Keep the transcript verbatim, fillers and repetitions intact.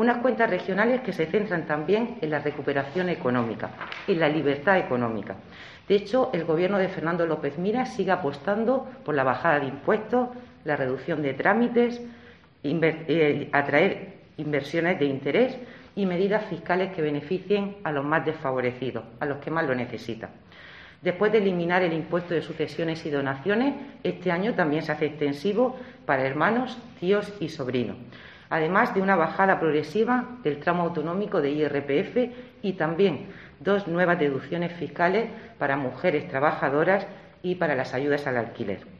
Unas cuentas regionales que se centran también en la recuperación económica, en la libertad económica. De hecho, el Gobierno de Fernando López Miras sigue apostando por la bajada de impuestos, la reducción de trámites, inver eh, atraer inversiones de interés y medidas fiscales que beneficien a los más desfavorecidos, a los que más lo necesitan. Después de eliminar el impuesto de sucesiones y donaciones, este año también se hace extensivo para hermanos, tíos y sobrinos, además de una bajada progresiva del tramo autonómico de I R P F y también dos nuevas deducciones fiscales para mujeres trabajadoras y para las ayudas al alquiler.